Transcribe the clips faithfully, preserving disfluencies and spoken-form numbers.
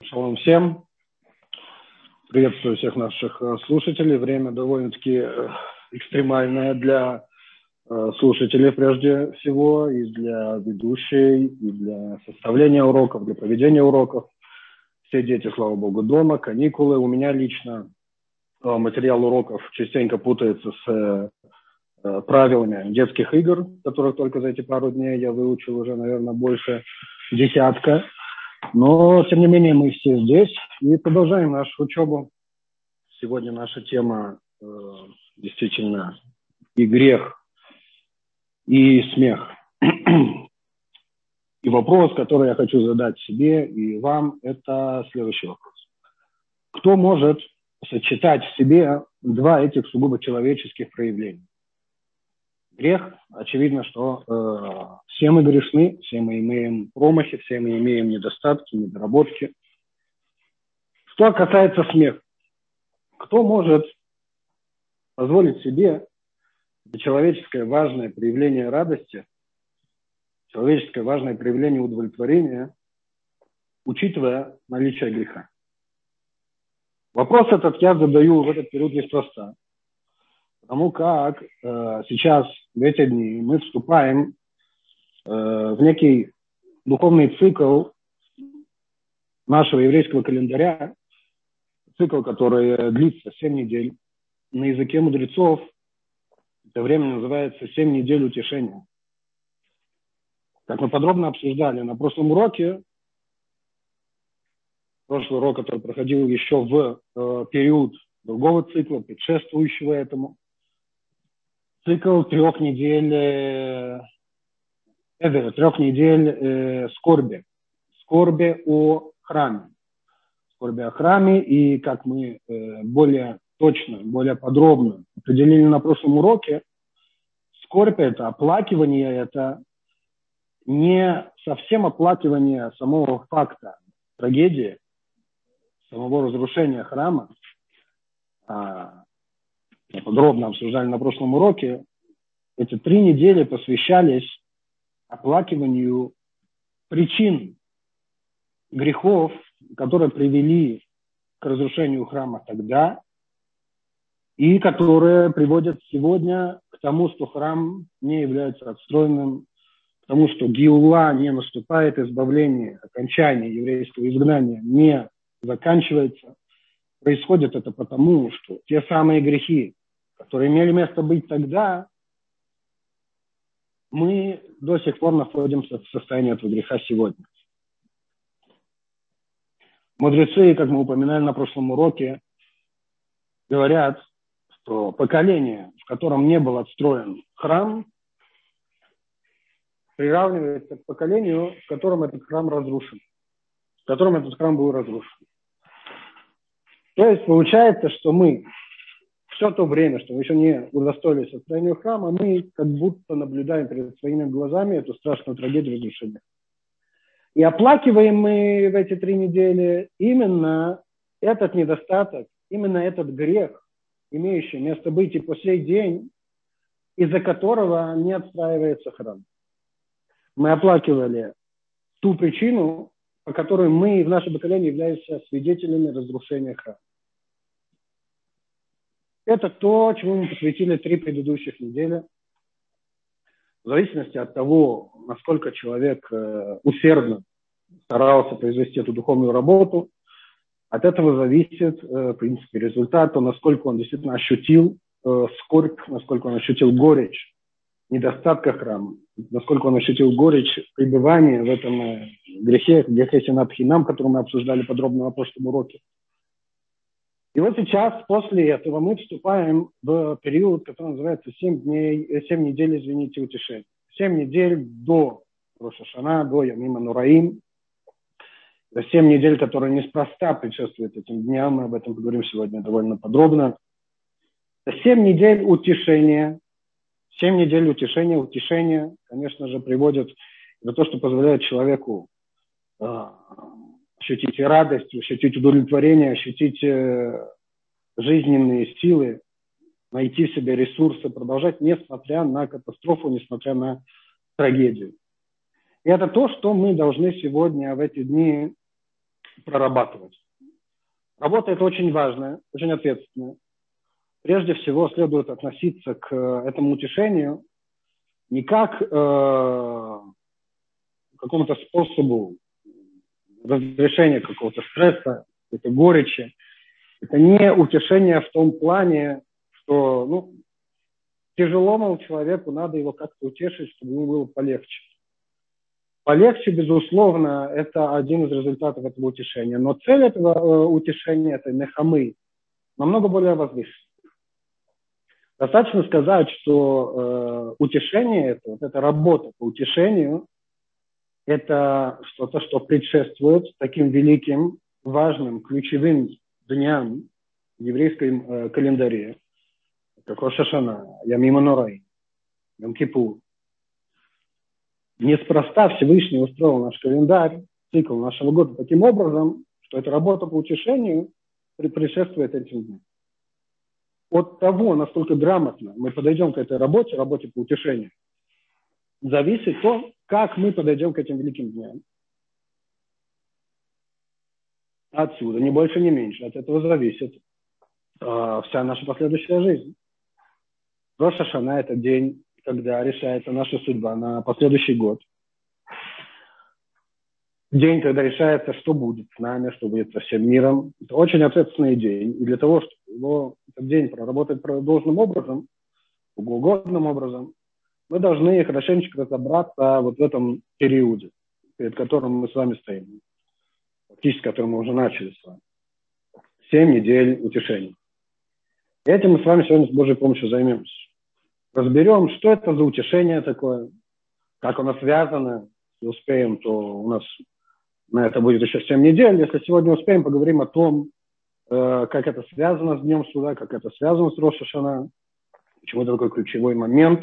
Шалом всем. Приветствую всех наших слушателей. Время довольно-таки экстремальное для слушателей прежде всего, и для ведущей, и для составления уроков, для проведения уроков. Все дети, слава богу, дома, каникулы. У меня лично материал уроков частенько путается с правилами детских игр, которых только за эти пару дней я выучил уже, наверное, больше десятка. Но, тем не менее, мы все здесь и продолжаем нашу учебу. Сегодня наша тема э, действительно и грех, и смех. И вопрос, который я хочу задать себе и вам, это следующий вопрос. Кто может сочетать в себе два этих сугубо человеческих проявления? Грех, очевидно, что э, все мы грешны, все мы имеем промахи, все мы имеем недостатки, недоработки. Что касается смеха, кто может позволить себе человеческое важное проявление радости, человеческое важное проявление удовлетворения, учитывая наличие греха? Вопрос этот я задаю в этот период неспроста. Потому как э, сейчас, в эти дни, мы вступаем э, в некий духовный цикл нашего еврейского календаря, цикл, который длится семь недель. На языке мудрецов это время называется семь недель утешения. Как мы подробно обсуждали на прошлом уроке, прошлый урок, который проходил еще в э, период другого цикла, предшествующего этому, цикл трех недель, э, э, трех недель э, скорби. Скорби о храме. Скорби о храме. И как мы э, более точно, более подробно определили на прошлом уроке, скорбь – это оплакивание, это не совсем оплакивание самого факта трагедии, самого разрушения храма, а мы подробно обсуждали на прошлом уроке, эти три недели посвящались оплакиванию причин грехов, которые привели к разрушению храма тогда и которые приводят сегодня к тому, что храм не является отстроенным, к тому, что геула не наступает, избавление, окончание еврейского изгнания не заканчивается. Происходит это потому, что те самые грехи, которые имели место быть тогда, мы до сих пор находимся в состоянии этого греха сегодня. Мудрецы, как мы упоминали на прошлом уроке, говорят, что поколение, в котором не был отстроен храм, приравнивается к поколению, в котором этот храм разрушен, в котором этот храм был разрушен. То есть получается, что мы все то время, что мы еще не удостоились отстроения храма, мы как будто наблюдаем перед своими глазами эту страшную трагедию разрушения. И оплакиваем мы в эти три недели именно этот недостаток, именно этот грех, имеющий место быть и по сей день, из-за которого не отстраивается храм. Мы оплакивали ту причину, по которой мы в нашем поколении являемся свидетелями разрушения храма. Это то, чему мы посвятили три предыдущих недели. В зависимости от того, насколько человек э, усердно старался произвести эту духовную работу, от этого зависит, э, в принципе, результат, то, насколько он действительно ощутил э, скорбь, насколько он ощутил горечь недостатка храма, насколько он ощутил горечь пребывания в этом э, грехе, грехе Синат Хинам, который мы обсуждали подробно на прошлом уроке. И вот сейчас, после этого, мы вступаем в период, который называется семь дней, семь недель, извините, утешения. семь недель до Рош ха-Шана, до Ямим ха-Нураим. Это семь недель, которые неспроста предшествуют этим дням. Мы об этом поговорим сегодня довольно подробно. Это семь недель утешения. семь недель утешения. Утешение, конечно же, приводит на то, что позволяет человеку э, ощутить радость, ощутить удовлетворение, ощутить э, жизненные силы, найти в себе ресурсы, продолжать, несмотря на катастрофу, несмотря на трагедию. И это то, что мы должны сегодня в эти дни прорабатывать. Работа – это очень важная, очень ответственная. Прежде всего следует относиться к этому утешению не как э, к какому-то способу разрешения какого-то стресса, какой-то горечи. Это не утешение в том плане, что ну, тяжело, мол, человеку, надо его как-то утешить, чтобы ему было полегче. Полегче, безусловно, это один из результатов этого утешения. Но цель этого э, утешения, этой нехамы, намного более возвышенная. Достаточно сказать, что э, утешение, это, вот эта работа по утешению, это что-то, что предшествует таким великим, важным, ключевым дням в еврейском э, календаре, как Рош ха-Шана, Ямим ха-Норай, Йом-Кипур. Неспроста Всевышний устроил наш календарь, цикл нашего года таким образом, что эта работа по утешению предшествует этим дням. От того, насколько грамотно мы подойдем к этой работе, работе по утешению, зависит то, как мы подойдем к этим великим дням. Отсюда, ни больше, ни меньше, от этого зависит э, вся наша последующая жизнь. Рош ха-Шана – это день, когда решается наша судьба на последующий год. День, когда решается, что будет с нами, что будет со всем миром. Это очень ответственный день. И для того, чтобы его, этот день проработать должным образом, угодным образом, мы должны хорошенечко разобраться вот в этом периоде, перед которым мы с вами стоим. Фактически, который мы уже начали с вами. Семь недель утешений. И этим мы с вами сегодня с Божьей помощью займемся. Разберем, что это за утешение такое, как оно связано. Если успеем, то у нас на это будет еще семь недель. Если сегодня успеем, поговорим о том, э, как это связано с Днем Суда, как это связано с Рош ха-Шана, почему это такой ключевой момент.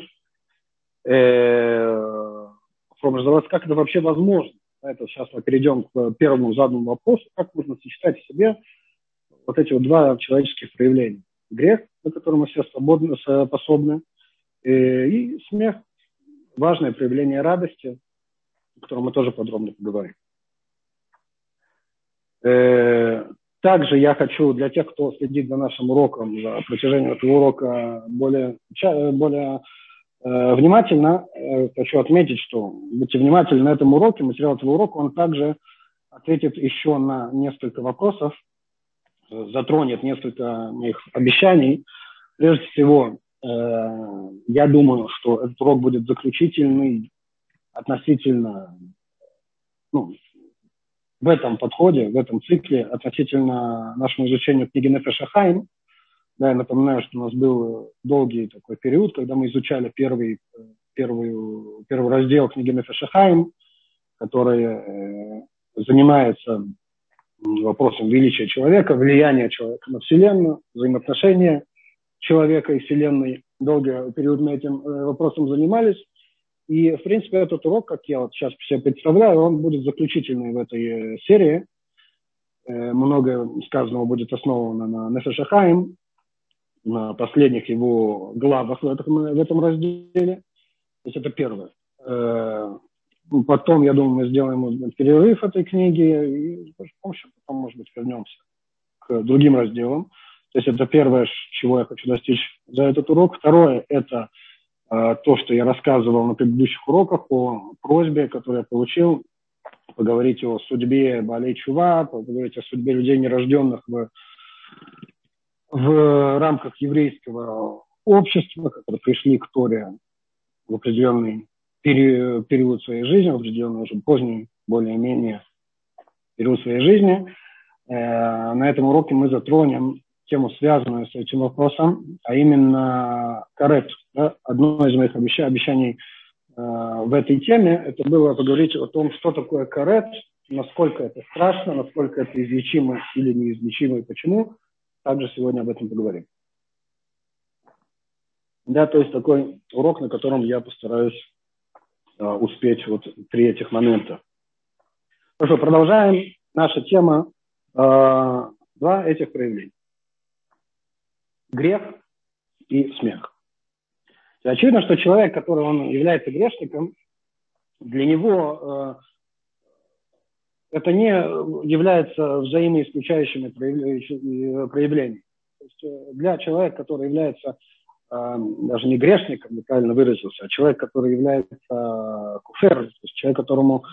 Э, как это вообще возможно. Это сейчас мы перейдем к первому заданному вопросу, как можно сочетать в себе вот эти вот два человеческих проявления. Грех, на который мы все свободны, способны, и смех, важное проявление радости, о котором мы тоже подробно поговорим. Также я хочу для тех, кто следит за нашим уроком, за протяжением этого урока более, более э, внимательно, э, хочу отметить, что будьте внимательны на этом уроке, материал этого урока, он также ответит еще на несколько вопросов, затронет несколько моих обещаний. Прежде всего, э, я думаю, что этот урок будет заключительный относительно, ну, в этом подходе, в этом цикле относительно нашему изучению книги Нефеш ха-Хаим. Да, я напоминаю, что у нас был долгий такой период, когда мы изучали первый, первый, первый раздел книги Нефеш ха-Хаим, который э, занимается вопросом величия человека, влияния человека на Вселенную, взаимоотношения человека и Вселенной. Долгий период мы этим э, вопросом занимались. И, в принципе, этот урок, как я вот сейчас себе представляю, он будет заключительный в этой серии. Много сказанного будет основано на Нефеш ха-Хаим, на последних его главах в этом, в этом разделе. То есть это первое. Потом, я думаю, мы сделаем перерыв этой книги, и с помощью потом, может быть, вернемся к другим разделам. То есть это первое, чего я хочу достичь за этот урок. Второе – это то, что я рассказывал на предыдущих уроках о просьбе, которую я получил, поговорить о судьбе Баалей Тшува, поговорить о судьбе людей, нерожденных в, в рамках еврейского общества, которые пришли к Торе в определенный период, период своей жизни, в определенный уже поздний, более-менее период своей жизни. На этом уроке мы затронем тему, связанную с этим вопросом, а именно карет. Да? Одно из моих обещаний, обещаний э, в этой теме, это было поговорить о том, что такое карет, насколько это страшно, насколько это излечимо или неизлечимо и почему. Также сегодня об этом поговорим. Да, то есть такой урок, на котором я постараюсь э, успеть вот три этих момента. Хорошо, продолжаем. Наша тема э, два этих проявления. Грех и смех. И очевидно, что человек, который он является грешником, для него это не является взаимоисключающими проявлениями. То есть для человека, который является даже не грешником, неправильно выразился, а человек, который является куфер, то есть человек, которому,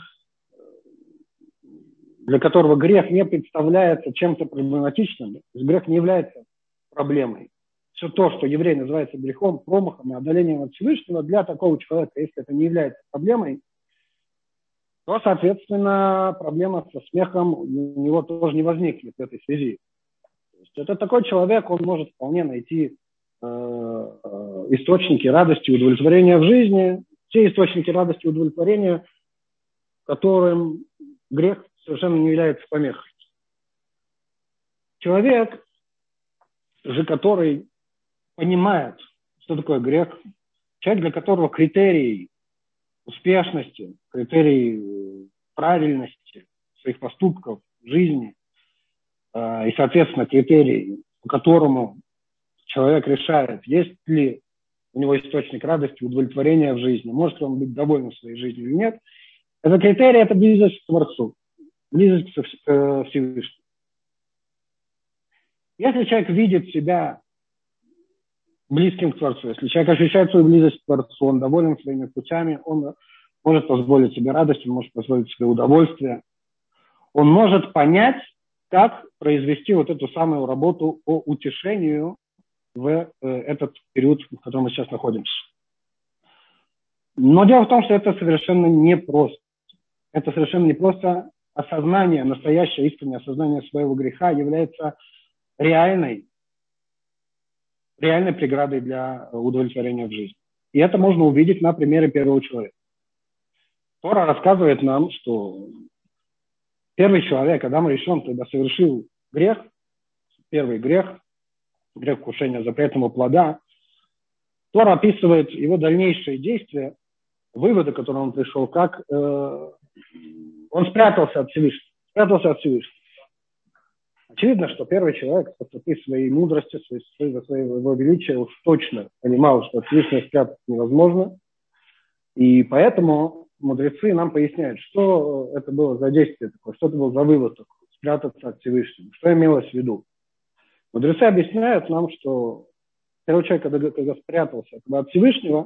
для которого грех не представляется чем-то проблематичным, то есть грех не является проблемой. Все то, что еврей называется грехом, промахом и одолением от Всевышнего, для такого человека, если это не является проблемой, то, соответственно, проблема со смехом у него тоже не возникнет в этой связи. То есть это такой человек, он может вполне найти э, э, источники радости и удовлетворения в жизни, те источники радости и удовлетворения, которым грех совершенно не является помехой. Человек же, который понимает, что такое грех, человек, для которого критерий успешности, критерий правильности своих поступков в жизни э, и, соответственно, критерий, по которому человек решает, есть ли у него источник радости, удовлетворения в жизни, может ли он быть доволен своей жизнью или нет, это критерий, это близость к Творцу, близость к Всевышнему. Если человек видит себя близким к Творцу, если человек ощущает свою близость к Творцу, он доволен своими путями, он может позволить себе радость, он может позволить себе удовольствие, он может понять, как произвести вот эту самую работу по утешению в э, этот период, в котором мы сейчас находимся. Но дело в том, что это совершенно непросто. Это совершенно непросто. Осознание, настоящее искреннее осознание своего греха является реальной, реальной преградой для удовлетворения в жизни. И это можно увидеть на примере первого человека. Тора рассказывает нам, что первый человек, Адам Ришон, когда совершил грех, первый грех, грех вкушения запретного плода, Тора описывает его дальнейшие действия, выводы, к которым он пришел, как э, он спрятался от Всевышнего. Спрятался от Всевышнего. Очевидно, что первый человек с высоты своей мудрости, своего, своего величия уж точно понимал, что от Всевышнего спрятаться невозможно. И поэтому мудрецы нам поясняют, что это было за действие такое, что это был за вывод такой, спрятаться от Всевышнего, что имелось в виду. Мудрецы объясняют нам, что первый человек, когда, когда спрятался от Всевышнего,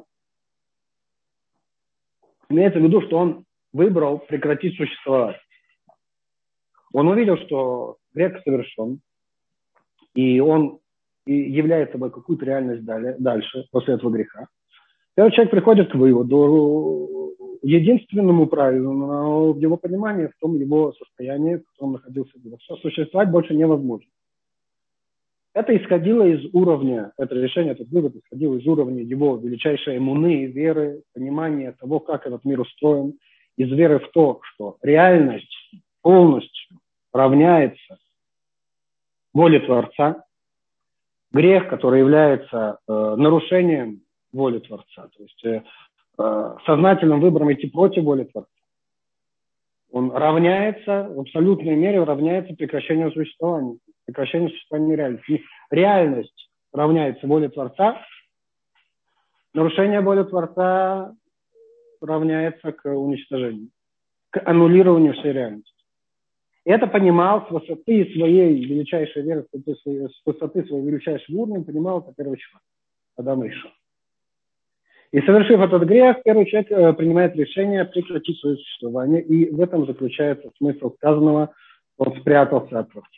имеется в виду, что он выбрал прекратить существовать. Он увидел, что грех совершен, и он являет собой какую-то реальность дальше, после этого греха. Первый человек приходит к выводу, единственному правильному в его понимании, в том его состоянии, в котором находился, что существовать больше невозможно. Это исходило из уровня, это решение, этот вывод исходило из уровня его величайшей эмуны, веры, понимания того, как этот мир устроен, из веры в то, что реальность полностью равняется воле Творца, грех, который является э, нарушением воли Творца, то есть э, э, сознательным выбором идти против воли Творца, он равняется, в абсолютной мере равняется прекращению существования, прекращению существования реальности. И реальность равняется воле Творца, нарушение воли Творца равняется к уничтожению, к аннулированию всей реальности. И это понимал с высоты своей величайшей веры, с высоты своего величайшего уровня, понимал это первый человек, Адам Ришон. И совершив этот грех, первый человек принимает решение прекратить свое существование, и в этом заключается смысл сказанного, он спрятался от Творца.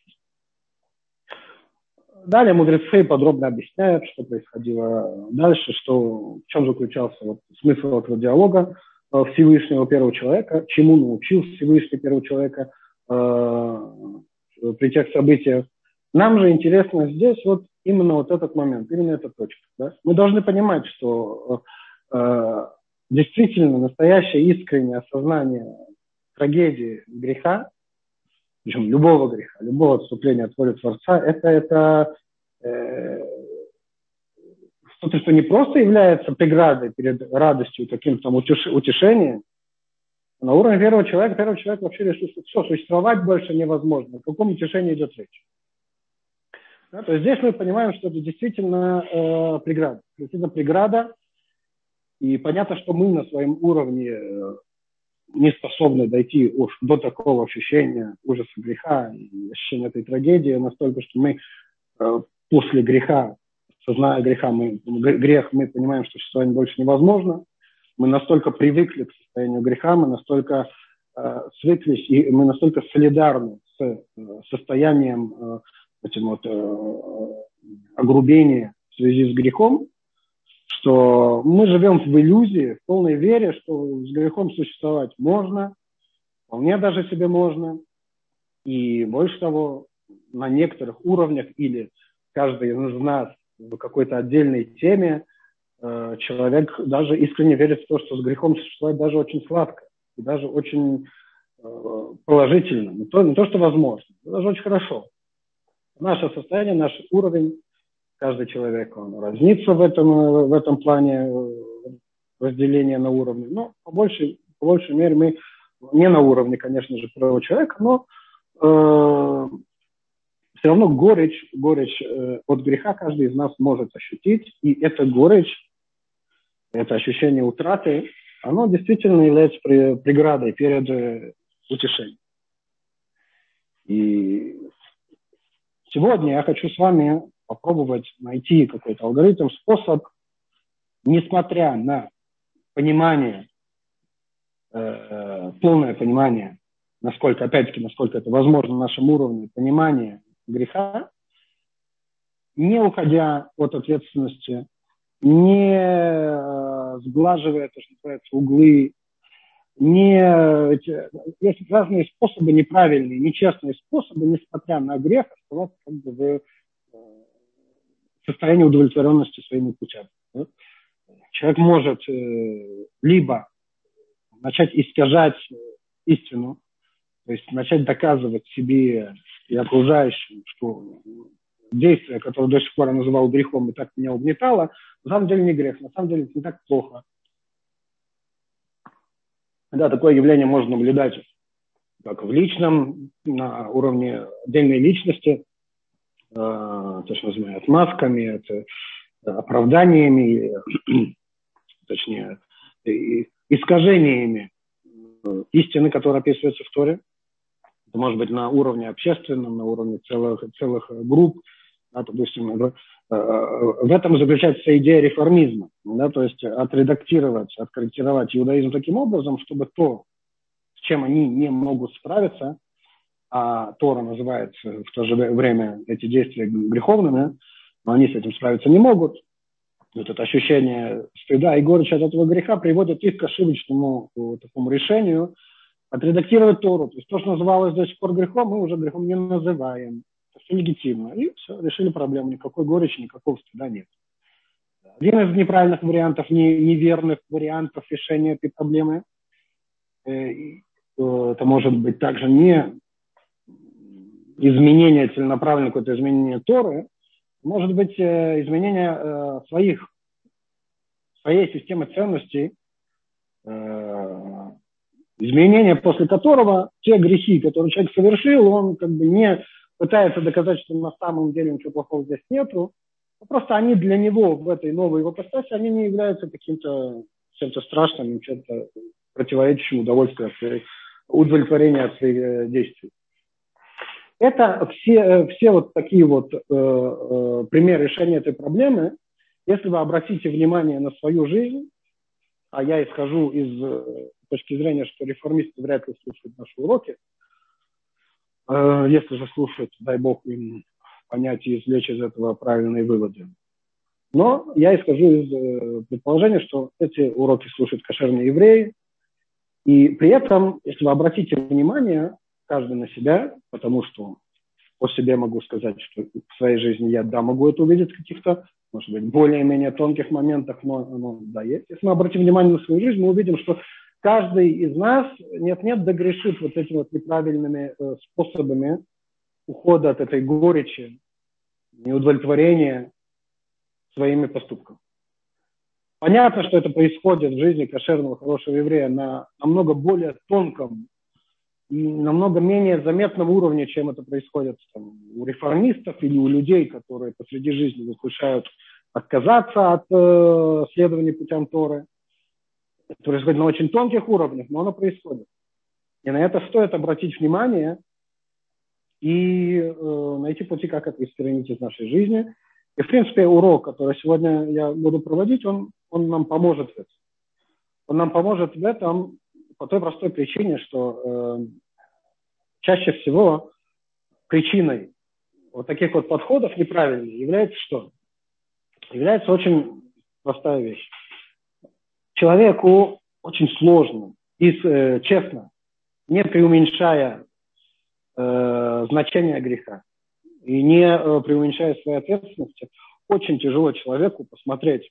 Далее мудрецы подробно объясняют, что происходило дальше, что, в чем заключался вот смысл этого диалога Всевышнего первого человека, чему научил Всевышний первого человека э, при тех событиях. Нам же интересно здесь вот именно вот этот момент, именно эта точка. Да? Мы должны понимать, что э, действительно настоящее искреннее осознание трагедии греха, причем любого греха, любого отступления от воли Творца, это, это э, что-то, что не просто является преградой перед радостью, таким там утеш, утешением, а на уровне первого человека, первый человек вообще решил, что все, существовать больше невозможно. О каком утешении идет речь? Да, то есть здесь мы понимаем, что это действительно э, преграда. Действительно преграда, и понятно, что мы на своем уровне э, не способны дойти уж до такого ощущения ужаса греха и ощущения этой трагедии настолько, что мы э, после греха, созная греха, мы, грех, мы понимаем, что существование больше невозможно. Мы настолько привыкли к состоянию греха, мы настолько э, свыклись, и мы настолько солидарны с э, состоянием э, этим вот, э, огрубения в связи с грехом, что мы живем в иллюзии, в полной вере, что с грехом существовать можно, вполне даже себе можно. И больше того, на некоторых уровнях или каждый из нас в какой-то отдельной теме человек даже искренне верит в то, что с грехом существовать даже очень сладко, и даже очень положительно. Не то, не то, что возможно, даже очень хорошо. Наше состояние, наш уровень, каждый человек, он разнится в этом, в этом плане разделения на уровни. Но по большей, по большей мере мы не на уровне, конечно же, первого человека, но э, все равно горечь, горечь э, от греха каждый из нас может ощутить. И эта горечь, это ощущение утраты, оно действительно является при, преградой перед э, утешением. И сегодня я хочу с вами попробовать найти какой-то алгоритм, способ, несмотря на понимание, э, полное понимание, насколько, опять-таки, насколько это возможно на нашем уровне, понимание греха, не уходя от ответственности, не э, сглаживая, то, что называется, углы, не, эти, есть разные способы, неправильные, нечестные способы, несмотря на грех, оставаться как бы в состоянии удовлетворенности своими путями. Человек может э, либо начать искажать истину, то есть начать доказывать себе и окружающим, что действие, которое до сих пор я называл грехом и так меня угнетало, на самом деле не грех, на самом деле это не так плохо. Да, такое явление можно наблюдать как в личном, на уровне отдельной личности, э, то, что называют отмазками, это оправданиями, точнее, искажениями истины, которая описывается в Торе. Это может быть на уровне общественном, на уровне целых, целых групп. Да, допустим, в, в этом заключается идея реформизма. Да, то есть отредактировать, откорректировать иудаизм таким образом, чтобы то, с чем они не могут справиться, а Тора называет в то же время эти действия греховными, но они с этим справиться не могут. Вот это ощущение стыда и горечи от этого греха приводит их к ошибочному такому решению отредактировать Тору. То есть то, что называлось до сих пор грехом, мы уже грехом не называем. Это все легитимно. И все, решили проблему. Никакой горечи, никакого стыда нет. Один из неправильных вариантов, не, неверных вариантов решения этой проблемы, э, это может быть также не изменение целенаправленное, какое-то изменение Торы, может быть э, изменение э, своих, своей системы ценностей, э, изменение, после которого те грехи, которые человек совершил, он как бы не пытается доказать, что на самом деле ничего плохого здесь нету, просто они для него в этой новой его ипостаси, они не являются каким-то чем-то страшным, чем-то противоречащим удовольствию, удовлетворению от своих э, действий. Это все, все вот такие вот э, э, примеры решения этой проблемы. Если вы обратите внимание на свою жизнь, а я исхожу из э, точки зрения, что реформисты вряд ли слушают наши уроки, э, если же слушают, дай бог им понять и извлечь из этого правильные выводы. Но я исхожу из э, предположения, что эти уроки слушают кошерные евреи, и при этом, если вы обратите внимание, каждый на себя, потому что по себе могу сказать, что в своей жизни я, да, могу это увидеть в каких-то, может быть, более-менее тонких моментах, но, но да, есть. Если мы обратим внимание на свою жизнь, мы увидим, что каждый из нас нет-нет догрешит вот этими вот неправильными э, способами ухода от этой горечи, неудовлетворения своими поступками. Понятно, что это происходит в жизни кошерного, хорошего еврея на намного более тонком и намного менее заметном уровне, чем это происходит там, у реформистов или у людей, которые посреди жизни решают отказаться от э, следования путям Торы. Это происходит на очень тонких уровнях, но оно происходит. И на это стоит обратить внимание и э, найти пути, как это искоренить из нашей жизни. И, в принципе, урок, который сегодня я буду проводить, он, он нам поможет в этом. Он нам поможет в этом по той простой причине, что э, чаще всего причиной вот таких вот подходов неправильных является что? Является очень простая вещь. Человеку очень сложно и э, честно, не преуменьшая э, значение греха и не э, преуменьшая своей ответственности, очень тяжело человеку посмотреть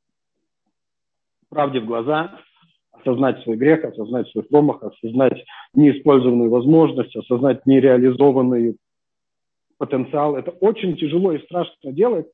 правде в глаза, осознать свой грех, осознать свой промах, осознать неиспользованную возможность, осознать нереализованный потенциал. Это очень тяжело и страшно делать,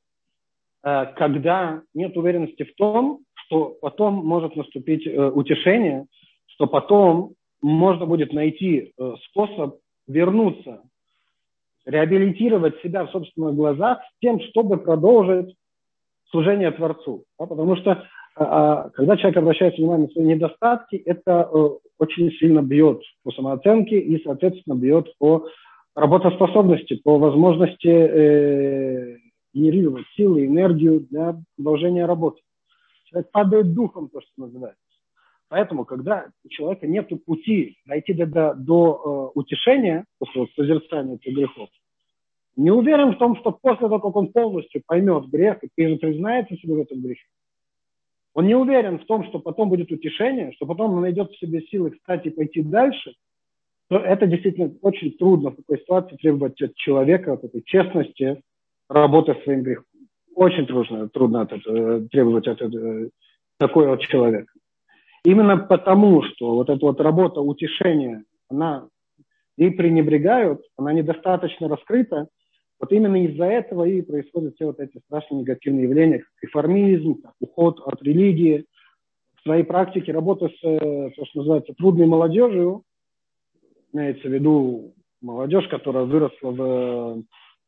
когда нет уверенности в том, что потом может наступить утешение, что потом можно будет найти способ вернуться, реабилитировать себя в собственных глазах с тем, чтобы продолжить служение Творцу. Потому что когда человек обращает внимание на свои недостатки, это очень сильно бьет по самооценке и, соответственно, бьет по работоспособности, по возможности э, генерировать силы, энергию для продолжения работы. Человек падает духом, то, что называется. Поэтому, когда у человека нет пути дойти до, до, до э, утешения, после вот, созерцания этих грехов, не уверен в том, что после того, как он полностью поймет грех и признается себе в этом грехе, он не уверен в том, что потом будет утешение, что потом он найдет в себе силы встать и пойти дальше, то это действительно очень трудно в такой ситуации требовать от человека, от этой честности, работы с своим грехом. Очень трудно, трудно от этого, требовать от этого, такой от человека. Именно потому, что вот эта вот работа утешения, она ей пренебрегают, она недостаточно раскрыта, вот именно из-за этого и происходят все вот эти страшные негативные явления, как реформизм, как уход от религии. В своей практике работы с, то, что называется, трудной молодежью, имеется в виду молодежь, которая выросла в,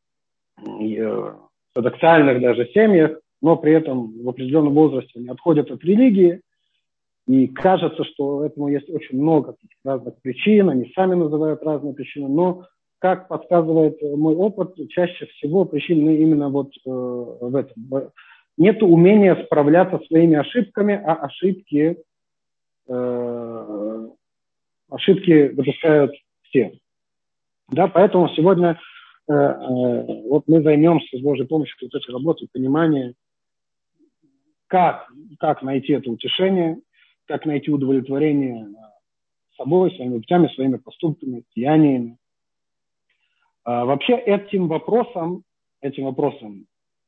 в ортодоксальных даже семьях, но при этом в определенном возрасте не отходят от религии. И кажется, что этому есть очень много разных причин, они сами называют разные причины, но, как подсказывает мой опыт, чаще всего причины именно вот э, в этом. Нет умения справляться со своими ошибками, а ошибки, э, ошибки допускают все. Да, поэтому сегодня э, э, вот мы займемся с Божьей помощью вот этой работой, понимания, как, как найти это утешение, как найти удовлетворение собой, своими путями, своими поступками, деяниями. А, вообще этим вопросом, этим вопросом,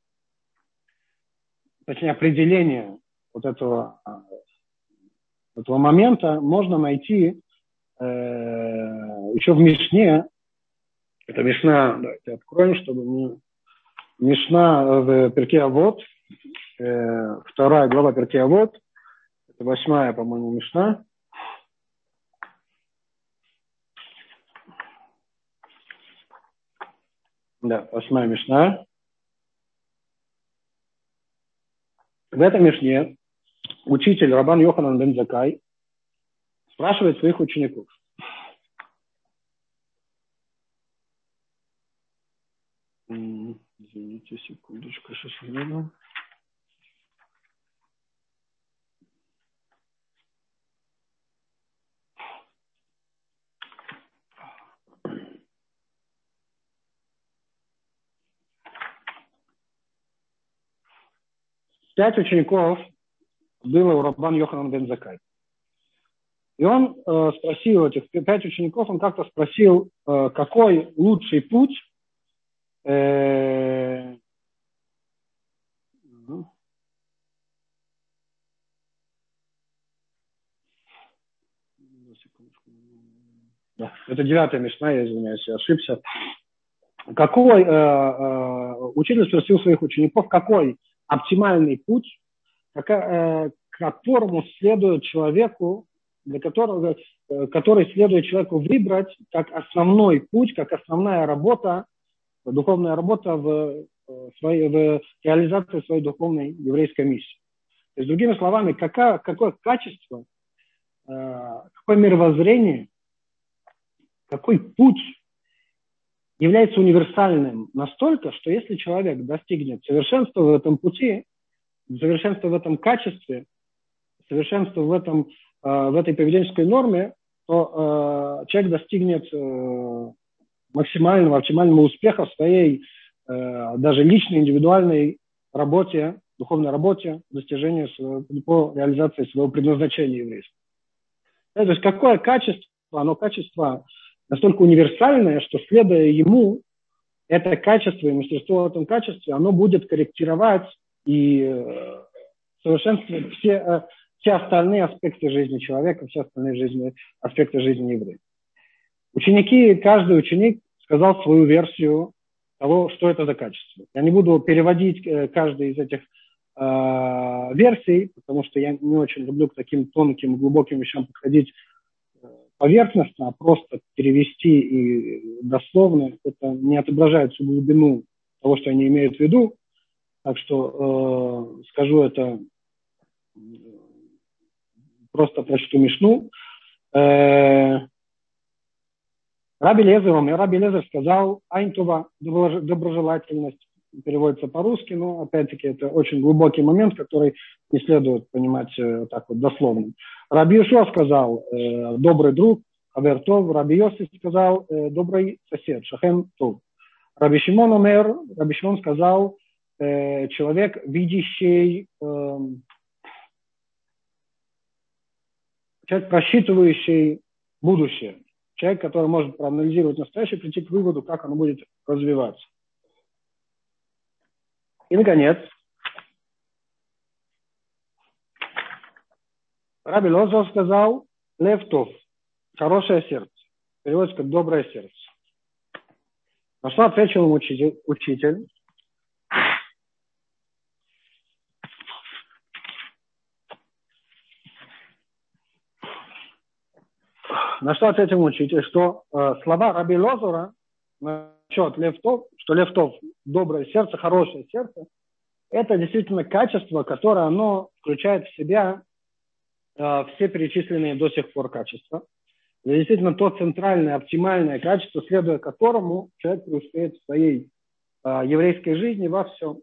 точнее определение вот этого, этого момента можно найти э, еще в Мишне. Это Мишна, давайте откроем, чтобы мы... Мишна в Перкей Авот, э, вторая глава Перкей Авот, это восьмая, по-моему, Мишна. Да, восьмая Мишна. В этом Мишне учитель Рабан Йоханан бен Заккай спрашивает своих учеников. Извините, секундочку, сейчас гляну. Пять учеников было у Рабан Йоханан бен Заккай. И он э, спросил этих пять учеников, он как-то спросил, э, какой лучший путь э, да, это девятая Мишна, я извиняюсь, я ошибся. Какой, э, э, учитель спросил своих учеников, какой оптимальный путь, какая, э, которому следует человеку, для которого, э, который следует человеку выбрать как основной путь, как основная работа, духовная работа в, в, своей, в реализации своей духовной еврейской миссии. То есть, другими словами, какая, какое качество какое мировоззрение, какой путь является универсальным настолько, что если человек достигнет совершенства в этом пути, совершенства в этом качестве, совершенства в, этом, в этой поведенческой норме, то человек достигнет максимального, оптимального успеха в своей даже личной, индивидуальной работе, духовной работе, достижению своего, по реализации своего предназначения еврейского. То есть какое качество, оно качество настолько универсальное, что, следуя ему, это качество и мастерство в этом качестве, оно будет корректировать и совершенствовать все, все остальные аспекты жизни человека, все остальные жизни, аспекты жизни еврея. Ученики, каждый ученик сказал свою версию того, что это за качество. Я не буду переводить каждый из этих э, версий, потому что я не очень люблю к таким тонким, глубоким вещам подходить поверхностно, а просто перевести и дословно. Это не отображает всю глубину того, что они имеют в виду. Так что э, скажу это, просто прочту Мишну. Э, Раби Лезер, Раби Лезер сказал, Айнтова, доброжелательность, переводится по-русски, но, опять-таки, это очень глубокий момент, который не следует понимать э, так вот дословно. Раби Йошуа сказал, э, добрый друг, Хавер Тов. Раби Йоси сказал, э, добрый сосед, Шахем Тов. Раби Шимон Омер, Раби Шимон сказал, э, человек, видящий, э, человек, просчитывающий будущее. Человек, который может проанализировать настоящее, прийти к выводу, как оно будет развиваться. И, наконец, Раби Лозов сказал, лев тов, хорошее сердце. Переводится как доброе сердце. На что ответил ему учитель, учитель. На что ответил учитель, что э, слова Раби Лозора насчет левтов, что левтов доброе сердце, хорошее сердце, это действительно качество, которое оно включает в себя э, все перечисленные до сих пор качества. Это действительно то центральное, оптимальное качество, следуя которому человек преуспеет в своей э, еврейской жизни во всем.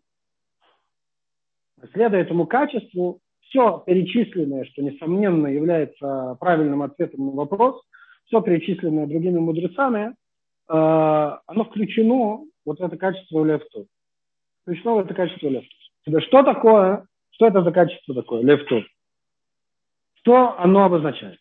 Следуя этому качеству, все перечисленное, что, несомненно, является правильным ответом на вопрос, все перечисленное другими мудрецами, э, оно включено, вот это качество левтов. Включено в это качество левтов. Что такое, что это за качество такое, левтов? Что оно обозначает?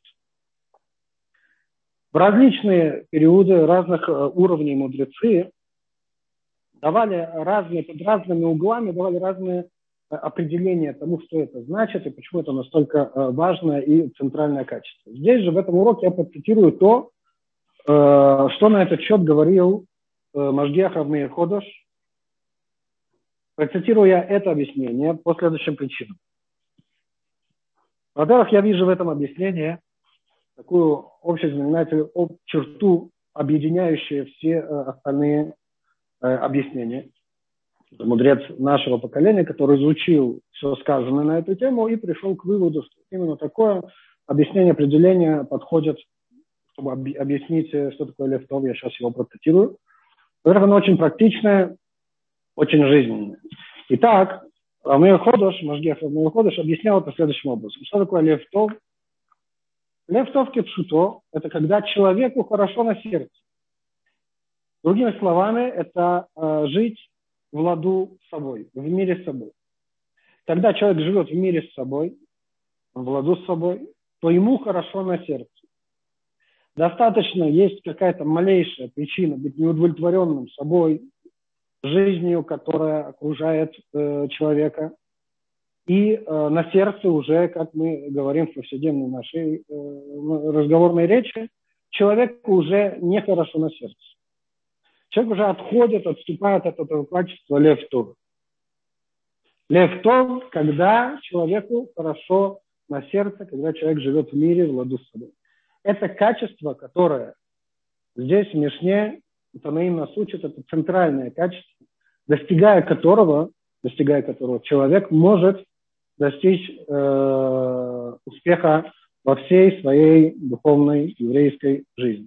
В различные периоды разных э, уровней мудрецы давали разные, под разными углами, давали разные определение тому, что это значит и почему это настолько важное и центральное качество. Здесь же в этом уроке я процитирую то, что на этот счет говорил Машгиах Рав Меир Ходеш. Процитирую я это объяснение по следующим причинам. Во-первых, я вижу в этом объяснении такую общезнаменательную черту, объединяющую все остальные объяснения. Это мудрец нашего поколения, который изучил все сказанное на эту тему и пришел к выводу, что именно такое объяснение, определение подходит, чтобы объяснить, что такое левтов. Я сейчас его процитирую. Во-первых, оно очень практичное, очень жизненное. Итак, Рав Меир Ходеш, Машгиах Рав Меир Ходеш объяснял это следующим образом. Что такое левтов? Левтов кепшуто – это когда человеку хорошо на сердце. Другими словами, это э, жить в ладу с собой, в мире с собой. Когда человек живет в мире с собой, в ладу с собой, то ему хорошо на сердце. Достаточно есть какая-то малейшая причина быть неудовлетворенным собой, жизнью, которая окружает э, человека. И э, на сердце уже, как мы говорим в повседневной нашей э, разговорной речи, человеку уже нехорошо на сердце. Человек уже отходит, отступает от этого качества левтов. Левтов, когда человеку хорошо на сердце, когда человек живет в мире, в ладу с собой. Это качество, которое здесь в Мишне Танаим нас учит, это центральное качество, достигая которого, достигая которого человек может достичь э, успеха во всей своей духовной еврейской жизни.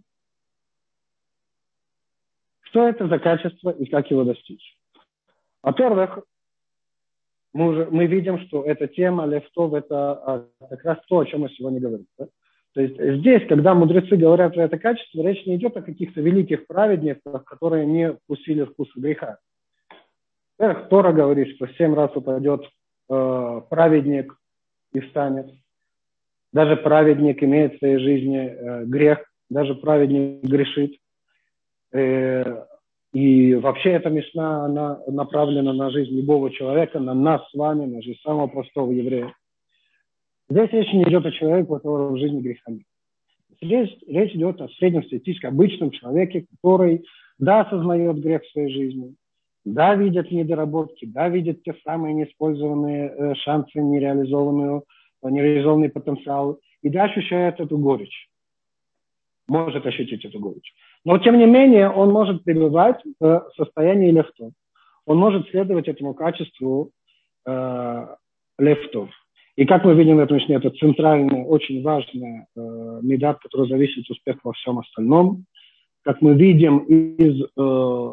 Что это за качество и как его достичь? Во-первых, мы, уже, мы видим, что эта тема лефтов – это как раз то, о чем мы сегодня говорим. Да? То есть здесь, когда мудрецы говорят про это качество, речь не идет о каких-то великих праведниках, которые не вкусили вкус греха. Во-первых, Тора говорит, что семь раз упадет э, праведник и встанет. Даже праведник имеет в своей жизни э, грех, даже праведник грешит. Э, и вообще эта мишна, она направлена на жизнь любого человека, на нас с вами, на жизнь самого простого еврея. Здесь речь не идет о человеке, у которого в жизни греха нет. Здесь речь идет о среднестатистическом, обычном человеке, который, да, осознает грех в своей жизни, да, видит недоработки, да, видит те самые неиспользованные э, шансы, нереализованную, нереализованный потенциал, и да, ощущает эту горечь. Может ощутить эту горечь. Но, тем не менее, он может пребывать в состоянии лефтов. Он может следовать этому качеству э, лефтов. И как мы видим в этом мишне, это центральная, очень важная э, медат, которая зависит от успеха во всем остальном. Как мы видим из э,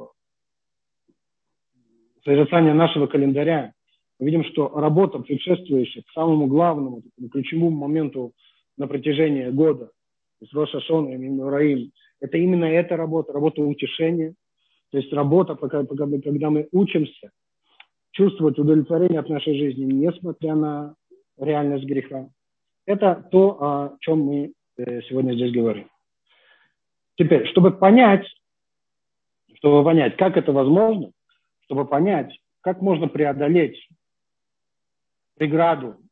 созерцания нашего календаря, мы видим, что работа, предшествующая к самому главному, ключевому моменту на протяжении года, то есть Рош ха-Шана и Минураим, это именно эта работа, работа утешения, то есть работа, пока, пока мы, когда мы учимся чувствовать удовлетворение от нашей жизни, несмотря на реальность греха. Это то, о чем мы сегодня здесь говорим. Теперь, чтобы понять, чтобы понять, как это возможно, чтобы понять, как можно преодолеть преграду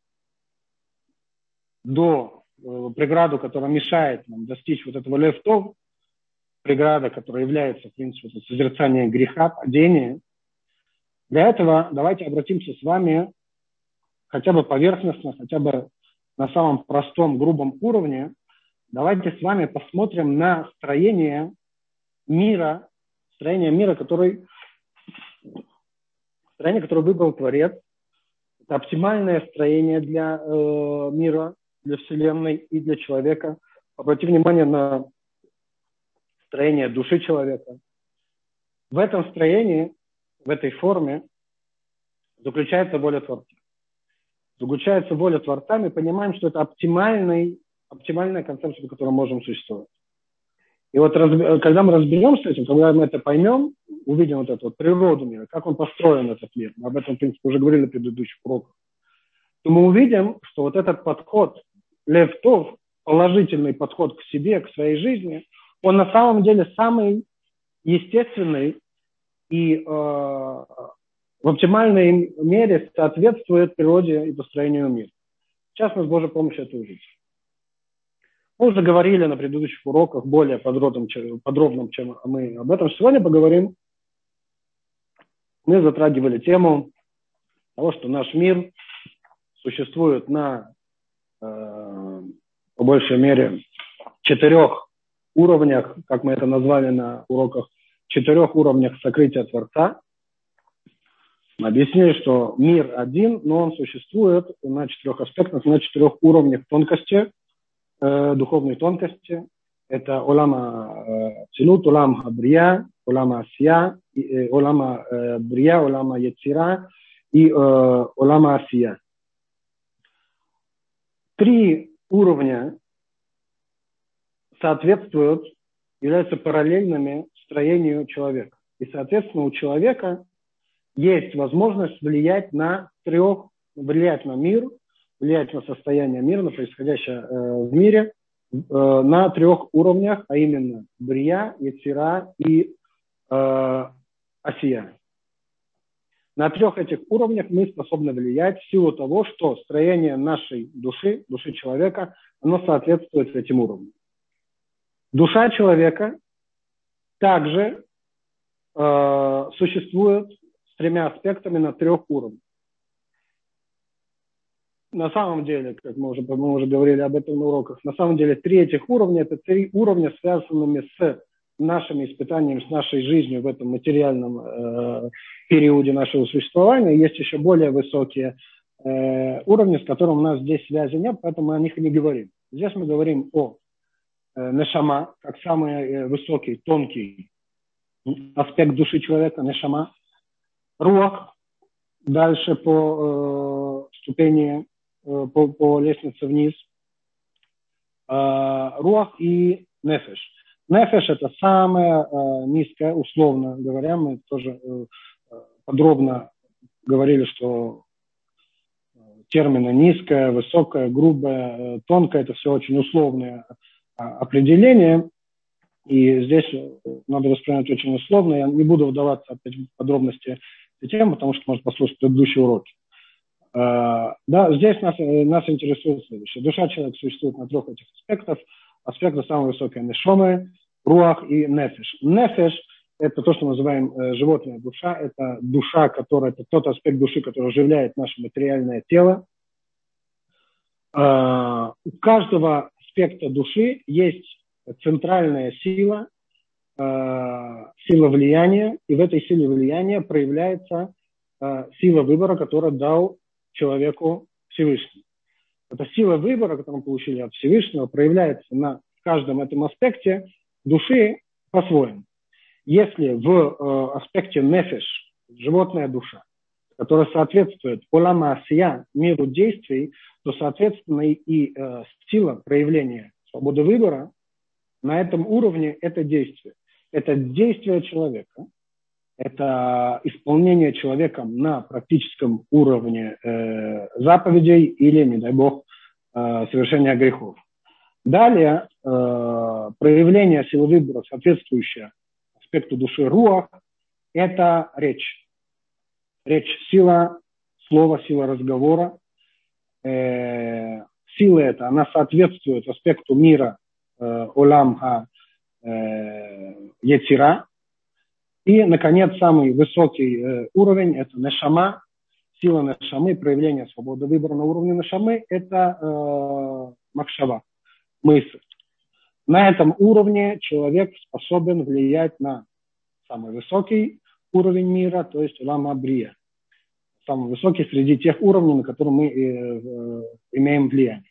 до э, преграду, которая мешает нам достичь вот этого лефтов, преграда, которая является, в принципе, созерцанием греха, падения. Для этого давайте обратимся с вами хотя бы поверхностно, хотя бы на самом простом, грубом уровне. Давайте с вами посмотрим на строение мира, строение мира, который, строение, которое выбрал Творец. Это оптимальное строение для э, мира, для Вселенной и для человека. Обратите внимание на строение души человека. В этом строении, в этой форме заключается воля Творца. Заключается воля Творца, мы понимаем, что это оптимальный, оптимальная концепция, по которой мы можем существовать. И вот разб... когда мы разберемся с этим, когда мы это поймем, увидим вот эту вот природу мира, как он построен, этот мир, мы об этом, в принципе, уже говорили на предыдущих уроках, то мы увидим, что вот этот подход лефтов, положительный подход к себе, к своей жизни, он на самом деле самый естественный и э, в оптимальной мере соответствует природе и построению мира. Сейчас мы с Божьей помощью это увидим. Мы уже говорили на предыдущих уроках более подробно, подробно, чем мы об этом сегодня поговорим. Мы затрагивали тему того, что наш мир существует на, э, по большей мере, четырех уровнях, как мы это назвали на уроках, четырех уровнях сокрытия Творца. Мы объяснили, что мир один, но он существует на четырех аспектах, на четырех уровнях тонкости, э, духовной тонкости. Это олама э, цилут, олама брия, олама асия, э, олама э, брия, олама яцира и э, олама асия. Три уровня соответствуют, являются параллельными строению человека. И, соответственно, у человека есть возможность влиять на трех, влиять на мир, влиять на состояние мира, на происходящее э, в мире э, на трех уровнях, а именно брия, яцира и э, асия. На трех этих уровнях мы способны влиять в силу того, что строение нашей души, души человека, оно соответствует этим уровням. Душа человека также э, существует с тремя аспектами на трех уровнях. На самом деле, как мы уже, мы уже говорили об этом на уроках, на самом деле три этих уровня, это три уровня, связанными с нашими испытаниями, с нашей жизнью в этом материальном э, периоде нашего существования. Есть еще более высокие э, уровни, с которым у нас здесь связи нет, поэтому мы о них и не говорим. Здесь мы говорим о э, нешама, как самый э, высокий, тонкий аспект души человека, нешама. Руах, дальше по э, ступени, э, по, по лестнице вниз. Э, руах и нефеш. Нефеш – это самое э, низкое, условно говоря. Мы тоже э, подробно говорили, что термины низкое, высокое, грубое, э, тонкое – это все очень условные э, определения. И здесь надо воспринимать очень условно. Я не буду вдаваться опять в подробности этой темы, потому что можно послушать предыдущие уроки. Э, да, здесь нас, нас интересует следующее. Душа человека существует на трех этих аспектах. Аспекты самые высокие – нешомы, руах и нефеш. Нефеш – это то, что мы называем э, животная душа. Это душа, которая, это тот аспект души, который оживляет наше материальное тело. Э, у каждого аспекта души есть центральная сила, э, сила влияния, и в этой силе влияния проявляется э, сила выбора, которую дал человеку Всевышний. Эта сила выбора, которую мы получили от Всевышнего, проявляется на каждом этом аспекте души по-своему. Если в э, аспекте нефеш, животная душа, которая соответствует олама асия, миру действий, то, соответственно, и э, сила проявления свободы выбора на этом уровне – это действие. Это действие человека, это исполнение человеком на практическом уровне э, заповедей или, не дай бог, э, совершения грехов. Далее, э, проявление силы выбора, соответствующее аспекту души руах, это речь. Речь – сила слова, сила разговора. Э, сила эта, она соответствует аспекту мира э, олам ха э, яцира. И, наконец, самый высокий э, уровень – это нешама. Сила нешамы, проявление свободы выбора на уровне нешамы – это э, махшава, мысль. На этом уровне человек способен влиять на самый высокий уровень мира, то есть улам абрия. Самый высокий среди тех уровней, на которые мы э, э, имеем влияние.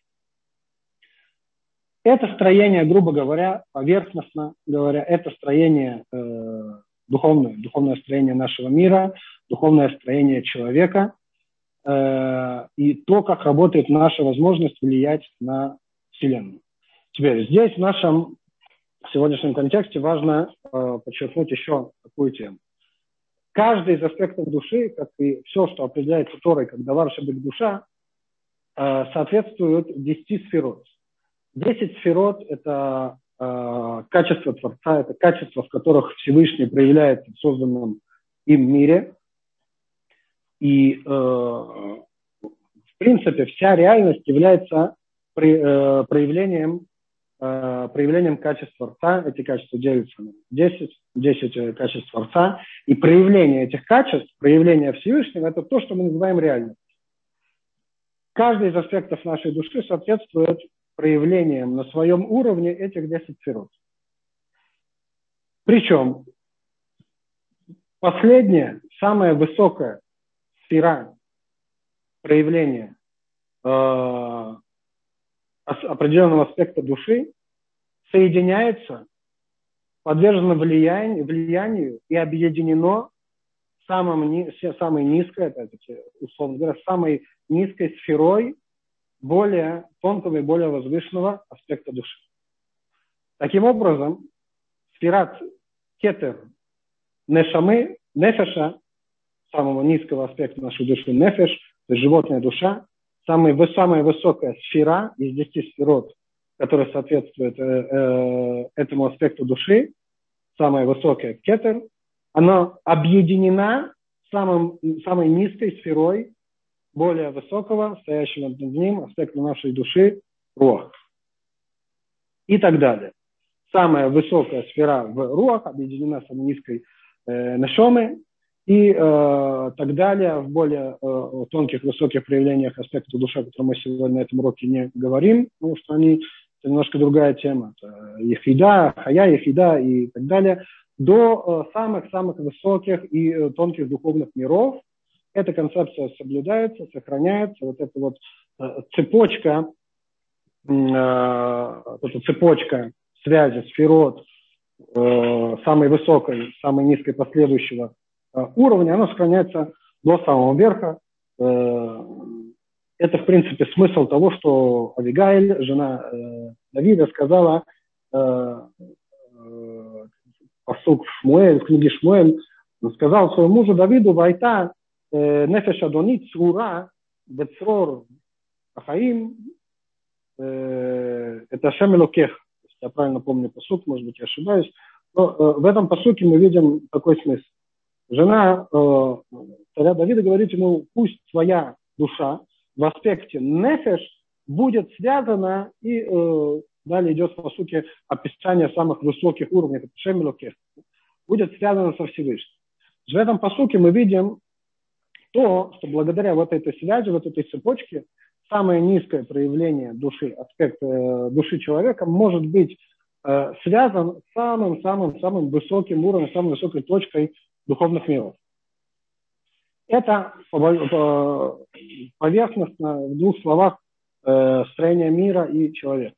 Это строение, грубо говоря, поверхностно говоря, это строение э, духовное, духовное строение нашего мира, духовное строение человека э, и то, как работает наша возможность влиять на Вселенную. Теперь здесь в нашем сегодняшнем контексте важно э, подчеркнуть еще такую тему. Каждый из аспектов души, как и все, что определяется Торой как давар шебек душа, э, соответствует десяти сферот. Десять сферот – это э, качество Творца, это качества, в которых Всевышний проявляется в созданном им мире. И, э, в принципе, вся реальность является при, э, проявлением, э, проявлением качеств Творца. Эти качества делятся на десять, десять качеств Творца. И проявление этих качеств, проявление Всевышнего – это то, что мы называем реальностью. Каждый из аспектов нашей души соответствует проявлением на своем уровне этих десяти сферот. Причем последняя, самая высокая сфера проявления э, определенного аспекта души соединяется, подвержено влиянию, влиянию и объединено самым, самой низкой, опять-таки, условно говоря, самой низкой сферой более тонкого и более возвышенного аспекта души. Таким образом, сферат кетер нешамы, нефеша, самого низкого аспекта нашей души, нефеш, то есть животная душа, самая, самая высокая сфера из десяти сферот, которая соответствует э, э, этому аспекту души, самая высокая кетер, она объединена самым, самой низкой сферой более высокого, стоящего над ним аспекта нашей души, руах. И так далее. Самая высокая сфера в руах объединена с самой низкой э, нешомы, и э, так далее в более э, тонких, высоких проявлениях аспекта души, о котором мы сегодня на этом уроке не говорим, потому что они это немножко другая тема. Это ехида, хая, ехида и так далее, до самых-самых э, высоких и э, тонких духовных миров, эта концепция соблюдается, сохраняется. Вот эта вот цепочка, эта цепочка связи сферот самой высокой, самой низкой последующего уровня, она сохраняется до самого верха. Это, в принципе, смысл того, что Авигайль, жена э, Давида, сказала э, э, пасук в Шмуэль, в книге Шмуэль, сказал своему мужу Давиду: «Вайта нефеш адони црура бецрор ахаим это Шем Элокех». Я правильно помню пасук, может быть, я ошибаюсь. Но э, в этом пасуке мы видим такой смысл. Жена э, царя Давида говорит ему: «Пусть твоя душа в аспекте нефеш будет связана», и э, далее идет в пасуке описание самых высоких уровней, Шем Элокех, будет связана со Всевышним. В этом пасуке мы видим то, что благодаря вот этой связи, вот этой цепочке, самое низкое проявление души, аспект э, души человека может быть э, связан с самым-самым-самым высоким уровнем, самой высокой точкой духовных миров. Это поверхностно, в двух словах, э, строение мира и человека.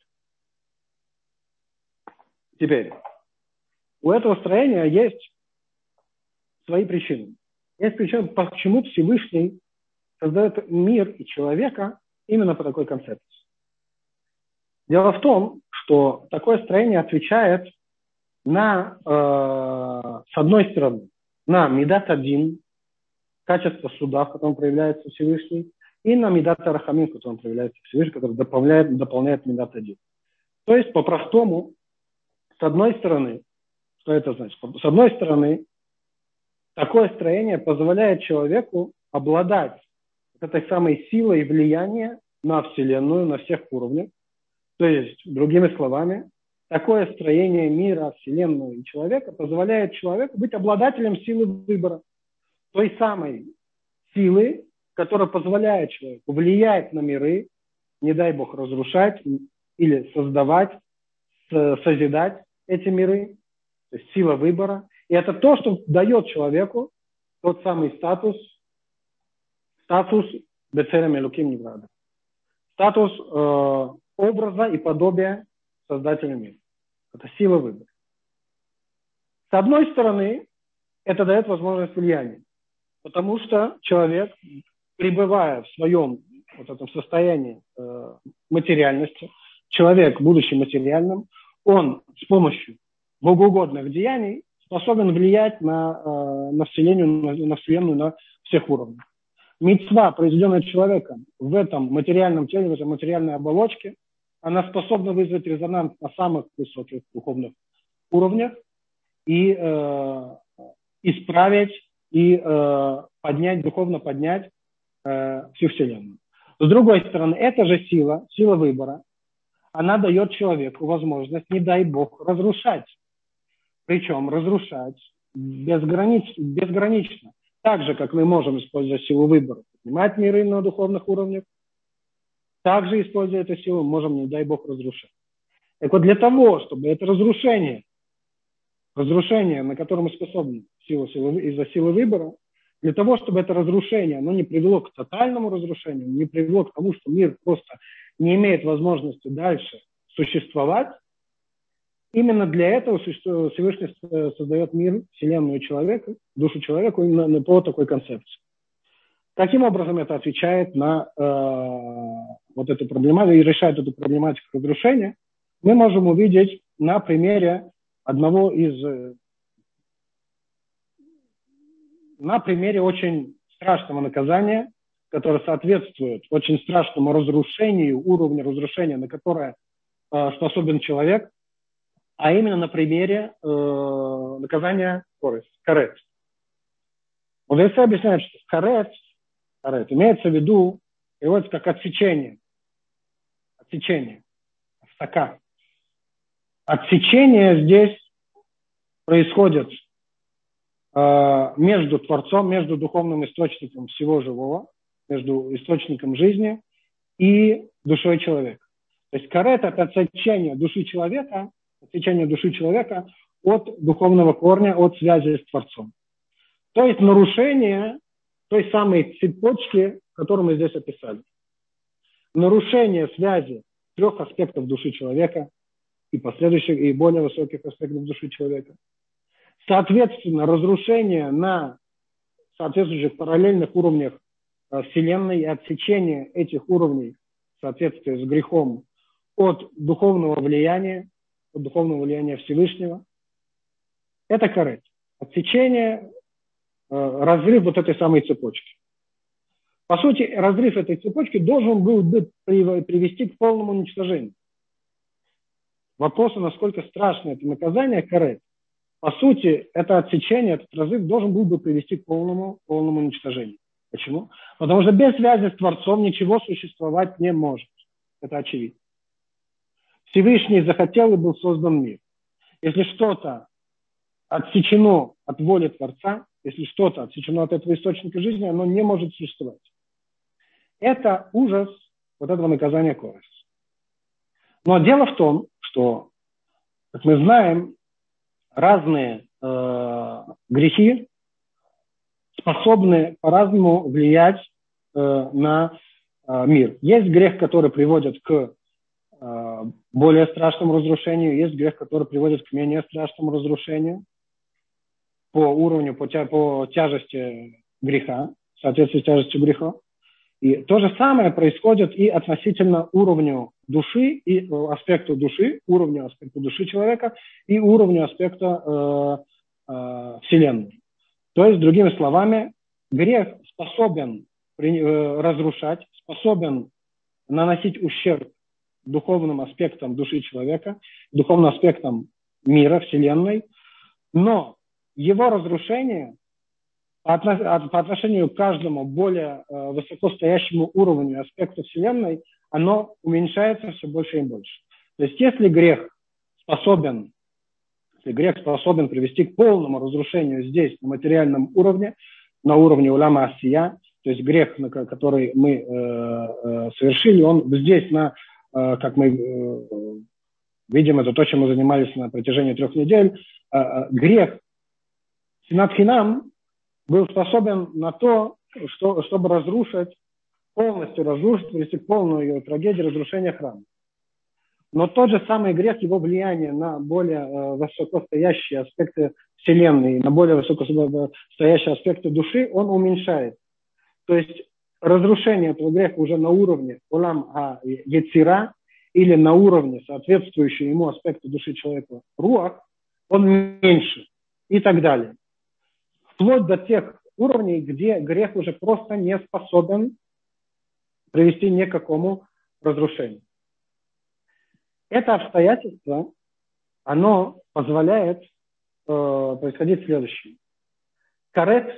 Теперь, у этого строения есть свои причины. Есть причина, почему Всевышний создает мир и человека именно по такой концепции. Дело в том, что такое строение отвечает на, э, с одной стороны, на Мидат Адин, качество суда, в котором проявляется Всевышний, и на Мидат Рахамин, в котором проявляется Всевышний, который дополняет, дополняет Мидат Адин. То есть, по-простому, с одной стороны, что это значит? С одной стороны, такое строение позволяет человеку обладать этой самой силой и влиянием на Вселенную, на всех уровнях. То есть, другими словами, такое строение мира, Вселенную и человека позволяет человеку быть обладателем силы выбора. Той самой силы, которая позволяет человеку влиять на миры, не дай Бог разрушать или создавать, созидать эти миры, то есть сила выбора. И это то, что дает человеку тот самый статус, статус Бецелем Элоким Неврада, статус э, образа и подобия Создателя мира. Это сила выбора. С одной стороны, это дает возможность влияния. Потому что человек, пребывая в своем вот этом состоянии э, материальности, человек, будучи материальным, он с помощью богоугодных деяний способен влиять на, э, на, вселенную, на, на Вселенную на всех уровнях. Мицва, произведенная человеком в этом материальном теле, в этой материальной оболочке, она способна вызвать резонанс на самых высоких духовных уровнях и э, исправить и э, поднять, духовно поднять э, всю Вселенную. С другой стороны, эта же сила, сила выбора, она дает человеку возможность, не дай Бог, разрушать. Причем разрушать безгранич, безгранично. Так же, как мы можем использовать силу выбора, поднимать миры на духовных уровнях, также, используя эту силу, можем, не дай Бог, разрушать. Так вот, для того, чтобы это разрушение, разрушение, на которое мы способны силу, силу, из-за силы выбора, для того, чтобы это разрушение, оно не привело к тотальному разрушению, не привело к тому, что мир просто не имеет возможности дальше существовать, именно для этого Всевышний создает мир, Вселенную человека, душу человека именно по такой концепции. Каким образом это отвечает на э, вот эту проблематику и решает эту проблематику разрушения, мы можем увидеть на примере одного из, на примере очень страшного наказания, которое соответствует очень страшному разрушению, уровню разрушения, на которое э, способен человек, а именно на примере э, наказания карет. Мудрецы объясняют, что карет, карет имеется в виду, переводится как отсечение. Отсечение. Стака. Отсечение здесь происходит э, между Творцом, между духовным источником всего живого, между источником жизни и душой человека. То есть карет – это отсечение души человека, отсечение души человека от духовного корня, от связи с Творцом. То есть нарушение той самой цепочки, которую мы здесь описали. Нарушение связи трех аспектов души человека и последующих, и более высоких аспектов души человека. Соответственно, разрушение на соответствующих параллельных уровнях Вселенной и отсечение этих уровней в соответствии с грехом от духовного влияния, от духовного влияния Всевышнего. Это карет. Отсечение, разрыв вот этой самой цепочки. По сути, разрыв этой цепочки должен был бы привести к полному уничтожению. Вопрос, насколько страшно это наказание, карет. По сути, это отсечение, этот разрыв должен был бы привести к полному, полному уничтожению. Почему? Потому что без связи с Творцом ничего существовать не может. Это очевидно. Всевышний захотел и был создан мир. Если что-то отсечено от воли Творца, если что-то отсечено от этого источника жизни, оно не может существовать. Это ужас вот этого наказания Корес. Но дело в том, что, как мы знаем, разные э, грехи способны по-разному влиять э, на э, мир. Есть грех, который приводит к э, более страшному разрушению, есть грех, который приводит к менее страшному разрушению по уровню, по, тя, по тяжести греха, в соответствии с тяжестью греха. И то же самое происходит и относительно уровню души, и аспекту души, уровню аспекта души человека и уровню аспекта э, э, Вселенной. То есть, другими словами, грех способен при, э, разрушать, способен наносить ущерб духовным аспектам души человека, духовным аспектам мира, Вселенной, но его разрушение по отношению к каждому более э, высокостоящему уровню аспекта Вселенной, оно уменьшается все больше и больше. То есть если грех способен, если грех способен привести к полному разрушению здесь, на материальном уровне, на уровне уляма асия, то есть грех, который мы э, э, совершили, он здесь, на, э, как мы э, видим, это то, чем мы занимались на протяжении трех недель, э, э, грех Синат Хинам был способен на то, что, чтобы разрушить, полностью разрушить, привести к полную трагедию разрушения храма. Но тот же самый грех, его влияние на более э, высокостоящие аспекты Вселенной, на более высокостоящие аспекты души, он уменьшает. То есть разрушение этого греха уже на уровне улам а-ецира или на уровне соответствующего ему аспекту души человека руах, он меньше и так далее. Вплоть до тех уровней, где грех уже просто не способен привести ни к какому разрушению. Это обстоятельство, оно позволяет э, происходить следующее. Карет,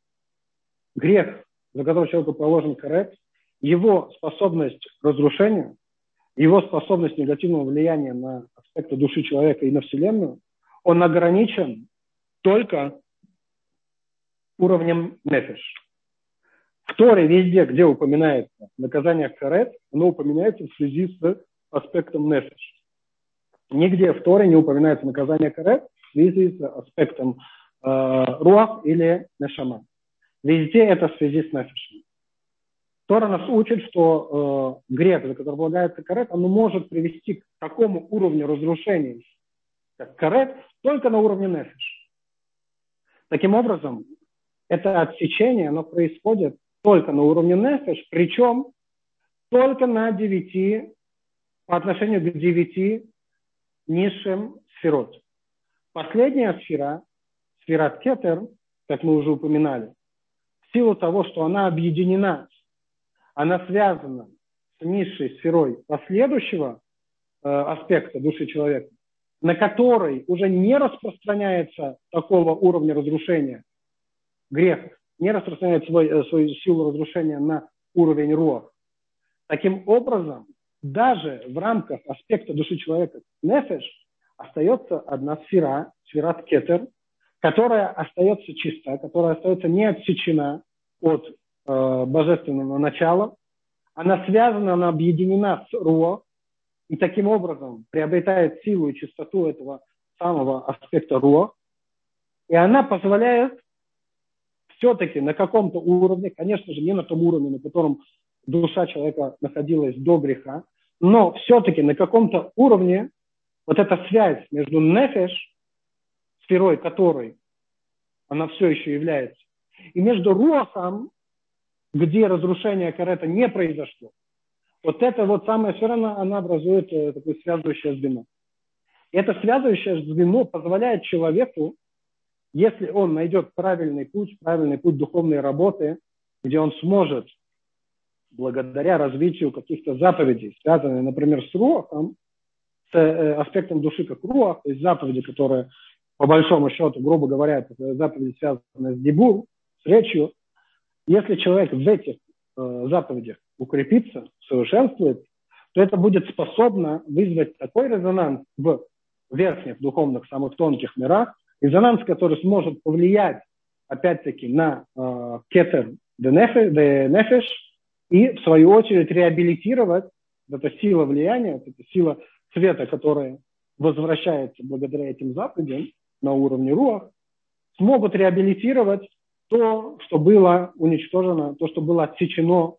грех, за который человеку положен карет, его способность к разрушению, его способность негативного влияния на аспекты души человека и на Вселенную, он ограничен только уровнем нефеш. В Торе везде, где упоминается наказание карет, оно упоминается в связи с аспектом нефеш. Нигде в Торе не упоминается наказание карет в связи с аспектом э, руах или нешама. Везде это в связи с нефешем. Тора нас учит, что э, грех, за который полагается карет, он может привести к такому уровню разрушения, как карет, только на уровне нефеш. Таким образом, это отсечение, оно происходит только на уровне нефеш, причем только на девяти, по отношению к девяти низшим сферот. Последняя сфера, сферат кетер, как мы уже упоминали, в силу того, что она объединена, она связана с низшей сферой последующего э, аспекта души человека, на который уже не распространяется такого уровня разрушения, грех не распространяет свой, свою силу разрушения на уровень руах. Таким образом, даже в рамках аспекта души человека нефеш остается одна сфера, сферат кетер, которая остается чиста, которая остается не отсечена от э, божественного начала. Она связана, она объединена с руах, и таким образом приобретает силу и чистоту этого самого аспекта руах. И она позволяет все-таки на каком-то уровне, конечно же, не на том уровне, на котором душа человека находилась до греха, но все-таки на каком-то уровне вот эта связь между нефеш, сферой которой она все еще является, и между руахом, где разрушение карета не произошло, вот эта вот самая сфера, она, она образует э, такое связывающее звено. И это связывающее звено позволяет человеку, если он найдет правильный путь, правильный путь духовной работы, где он сможет, благодаря развитию каких-то заповедей, связанных, например, с руахом, с э, аспектом души как руах, то есть заповеди, которые, по большому счету, грубо говоря, это заповеди, связанные с дибур, с речью, если человек в этих э, заповедях укрепится, совершенствует, то это будет способно вызвать такой резонанс в верхних духовных, самых тонких мирах, резонанс, который сможет повлиять, опять-таки, на э, кетер де нефеш и, в свою очередь, реабилитировать эта сила влияния, эта сила света, которая возвращается благодаря этим заповедям на уровне руах, смогут реабилитировать то, что было уничтожено, то, что было отсечено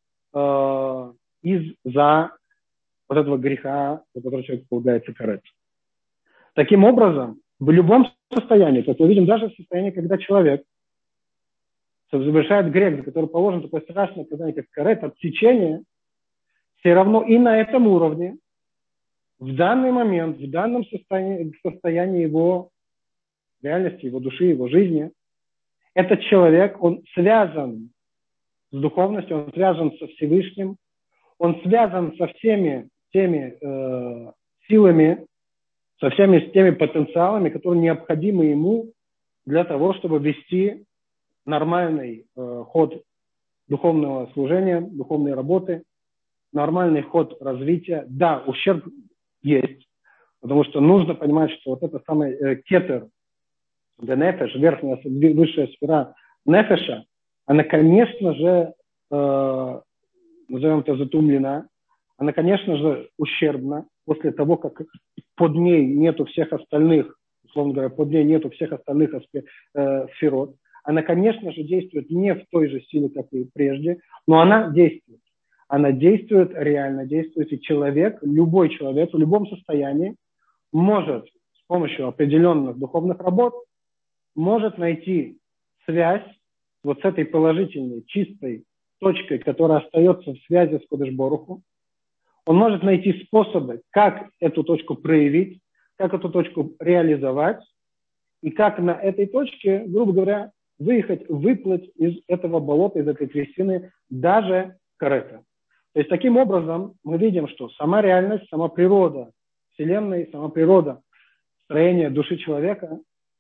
э, из-за вот этого греха, за который человек полагается карет. Таким образом, в любом состоянии, как мы видим, даже в состоянии, когда человек совершает грех, за который положен такое страшное наказание, как карет, отсечение, все равно и на этом уровне, в данный момент, в данном состоянии, состоянии его реальности, его души, его жизни, этот человек, он связан с духовностью, он связан со Всевышним, он связан со всеми теми э, силами, со всеми теми потенциалами, которые необходимы ему для того, чтобы вести нормальный э, ход духовного служения, духовной работы, нормальный ход развития. Да, ущерб есть, потому что нужно понимать, что вот это самый э, кетер, де нефеш, верхняя, высшая сфера нефеша, она, конечно же, э, назовем это затумлена, она, конечно же, ущербна после того, как под ней нету всех остальных, условно говоря, под ней нету всех остальных э, сферот. Она, конечно же, действует не в той же силе, как и прежде, но она действует. Она действует, реально действует, и человек, любой человек в любом состоянии может с помощью определенных духовных работ может найти связь вот с этой положительной, чистой точкой, которая остается в связи с Кодеш Боруху. Он может найти способы, как эту точку проявить, как эту точку реализовать, и как на этой точке, грубо говоря, выехать, выплыть из этого болота, из этой трясины, даже карета. То есть таким образом мы видим, что сама реальность, сама природа Вселенной, сама природа строения души человека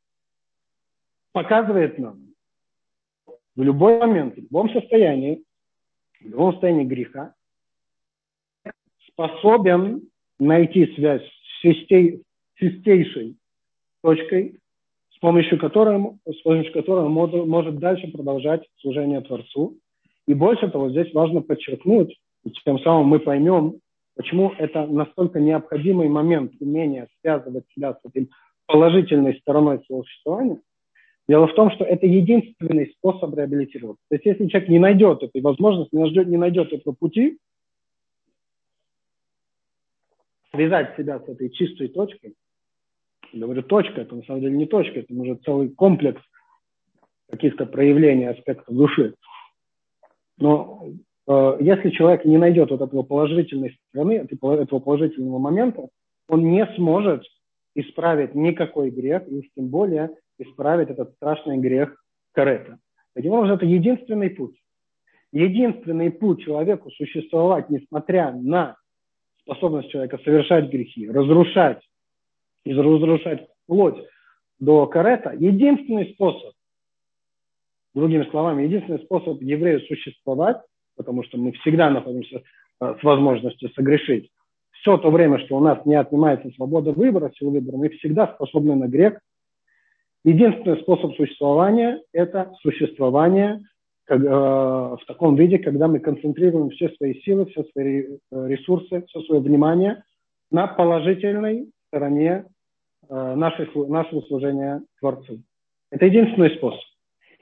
показывает нам в любой момент, в любом состоянии, в любом состоянии греха, способен найти связь с чистей, чистейшей точкой, с помощью которой, с помощью которой он может, может дальше продолжать служение Творцу. И больше того, здесь важно подчеркнуть, и тем самым мы поймем, почему это настолько необходимый момент умения связывать себя с этой положительной стороной своего существования. Дело в том, что это единственный способ реабилитироваться. То есть если человек не найдет этой возможности, не найдет, не найдет этого пути, связать себя с этой чистой точкой, я говорю, точка, это на самом деле не точка, это уже целый комплекс каких-то проявлений аспектов души. Но э, если человек не найдет вот этого положительной стороны, этого положительного момента, он не сможет исправить никакой грех, и тем более исправить этот страшный грех карета. Таким образом, это единственный путь. Единственный путь человеку существовать, несмотря на способность человека совершать грехи, разрушать, и разрушать вплоть до карета, единственный способ, другими словами, единственный способ еврею существовать, потому что мы всегда находимся э, с возможностью согрешить, все то время, что у нас не отнимается свобода выбора, сила выбора, мы всегда способны на грех. Единственный способ существования – это существование как, э, в таком виде, когда мы концентрируем все свои силы, все свои ресурсы, все свое внимание на положительной стороне э, нашей, нашего служения Творцу. Это единственный способ.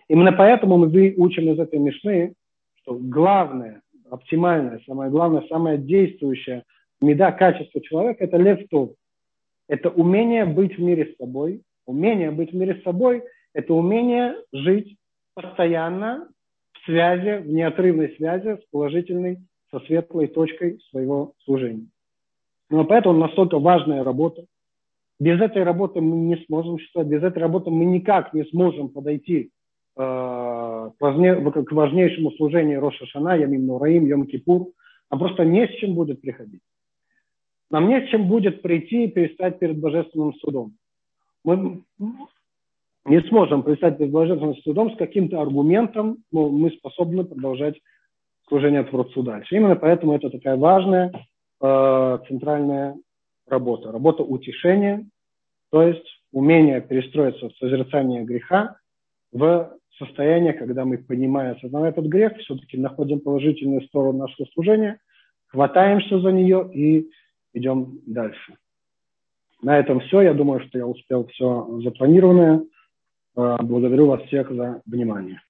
Именно поэтому мы учим из этой мишны, что главное, оптимальное, самое главное, самое действующее мида, качество человека – это лев тов. Это умение быть в мире с собой. Умение быть в мире с собой – это умение жить постоянно в связи, в неотрывной связи с положительной, со светлой точкой своего служения. Но поэтому настолько важная работа. Без этой работы мы не сможем существовать, без этой работы мы никак не сможем подойти э, к, важне, к важнейшему служению Рош ха-Шана, Ямим Нораим, Йом-Кипур. Нам просто не с чем будет приходить. Нам не с чем будет прийти и предстать перед Божественным судом. Мы не сможем предстать перед Божественным судом с каким-то аргументом, но мы способны продолжать служение Творцу дальше. Именно поэтому это такая важная э, центральная работа. Работа утешения, то есть умение перестроиться в созерцание греха в состояние, когда мы, понимая, осознавая этот грех, все-таки находим положительную сторону нашего служения, хватаемся за нее и идем дальше. На этом все. Я думаю, что я успел все запланированное. Благодарю вас всех за внимание.